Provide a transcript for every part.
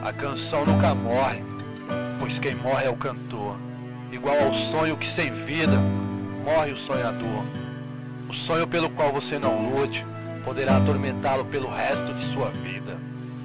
A canção nunca morre, pois quem morre é o cantor. Igual ao sonho que sem vida morre o sonhador. O sonho pelo qual você não lute poderá atormentá-lo pelo resto de sua vida.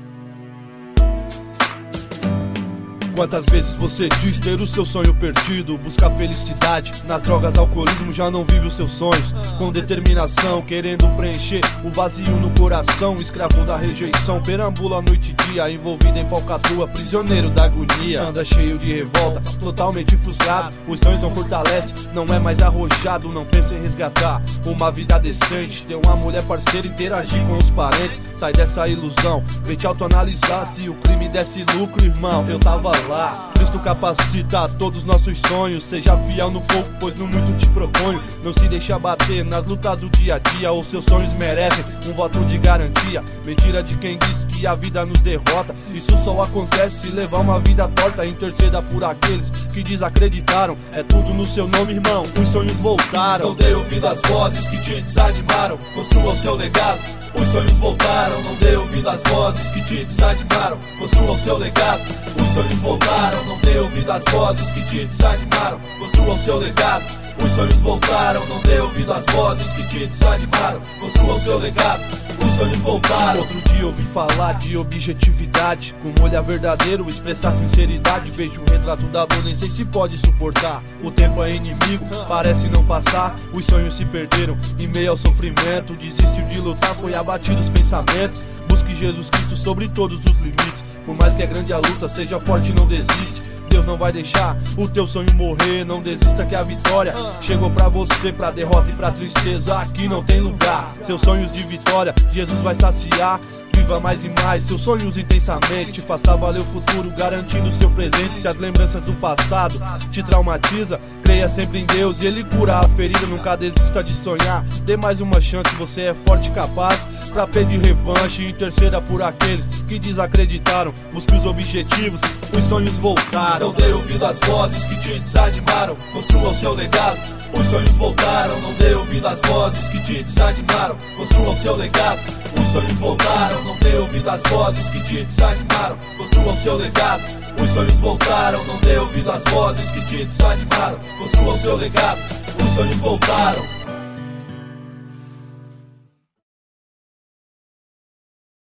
Quantas vezes você diz ter o seu sonho perdido, busca felicidade nas drogas, alcoolismo, já não vive os seus sonhos com determinação, querendo preencher o vazio no coração, escravo da rejeição, perambula noite e dia, envolvido em falcatrua, prisioneiro da agonia, anda cheio de revolta, totalmente frustrado, os sonhos não fortalecem, não é mais arrojado, não pensa em resgatar uma vida decente, ter uma mulher parceira, interagir com os parentes, sai dessa ilusão, vem te autoanalisar, se o crime desse lucro, irmão, eu tava lá. Cristo capacita todos os nossos sonhos, seja fiel no pouco, pois no muito te proponho. Não se deixa bater nas lutas do dia a dia, os seus sonhos merecem um voto de garantia. Mentira de quem diz que a vida nos derrota, isso só acontece se levar uma vida torta. Interceda por aqueles que desacreditaram, é tudo no seu nome, irmão, os sonhos voltaram. Não dê ouvido às vozes que te desanimaram, construa o seu legado. Os sonhos voltaram, não dê ouvido às vozes que te desanimaram, construa o seu legado. Os sonhos voltaram, não dê ouvido às vozes que te desanimaram, construa o seu legado. Os sonhos voltaram, não dê ouvido às vozes que te desanimaram, construa o seu legado. Os sonhos voltaram. Outro dia ouvi falar de objetividade, com um olhar verdadeiro, expressar sinceridade. Vejo um retrato da dor, nem sei se pode suportar. O tempo é inimigo, parece não passar. Os sonhos se perderam em meio ao sofrimento. Desistiu de lutar, foi abatido os pensamentos. Busque Jesus Cristo sobre todos os limites. Por mais que é grande a luta, seja forte e não desiste. Deus não vai deixar o teu sonho morrer. Não desista que a vitória chegou pra você, pra derrota e pra tristeza aqui não tem lugar. Seus sonhos de vitória, Jesus vai saciar. Viva mais e mais seus sonhos intensamente, faça valer o futuro, garantindo seu presente. Se as lembranças do passado te traumatiza, creia sempre em Deus e Ele cura a ferida. Nunca desista de sonhar, dê mais uma chance, você é forte e capaz pra pedir revanche. Interceda por aqueles que desacreditaram, busque os objetivos, os sonhos voltaram. Não dê ouvido às vozes que te desanimaram, construa o seu legado. Os sonhos voltaram, não dê ouvido às vozes que te desanimaram, construa o seu legado. Os sonhos voltaram, não dê ouvido às vozes que te desanimaram, construa o seu legado. Os sonhos voltaram, não dê ouvido às vozes que te desanimaram, construa o seu legado. Os sonhos voltaram.